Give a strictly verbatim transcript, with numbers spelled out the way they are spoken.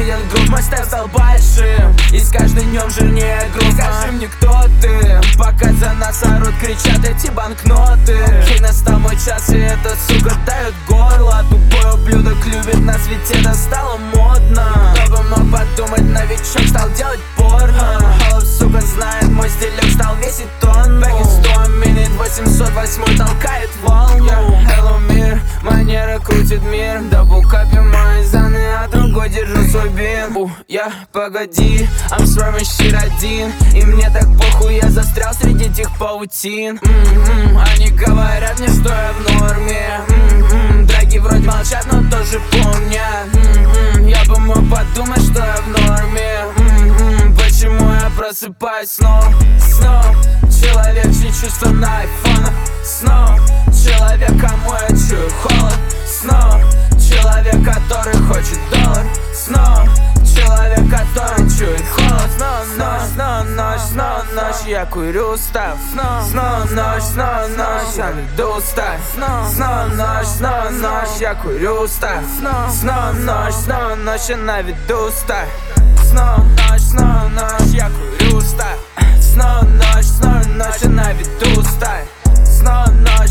видят грудь, мой степ стал большим, и с каждым днем жирнее грудь. Скажи мне, кто ты, пока за нас орут, кричат эти банкноты. Окей, настал мой час, и эта сука дает горло. Тупой ублюдок любит нас, ведь это стало модно. Кто бы мог подумать, новичок стал делать порно. Холоп, сука, знает мой стилек, стал весить тонну. Бэкин сто минут, восемьсот восемь толкает волну. Hello, мир, манера крутит мир. Даблкапи мои заны, а другой держу свой бин. У, я, погоди, I'm swerving shit один. И мне так похуй, я застрял среди этих паутин. М-м-м, Они говорят мне, что я в норме. М-м-м, Драги вроде молчат, но тоже помнят. М-м-м, Я бы мог подумать, что я в норме. М-м-м, Почему я просыпаюсь снова, снова? Человек, чьи чувства на айфонах. Снова человек, кому я чую холод. Снова человек, который хочет доллар. Снова человек, который чует холод. Снова ночь, снова ночь, снова ночь, я курю устав. Снова ночь, снова ночь, я веду устав. Снова ночь, снова ночь, я курю устав. Снова ночь, снова ночь, я на виду устав. Снова ночь, снова ночь, я курю устав. Снова ночь, снова ночь, я на виду устав. Снова ночь,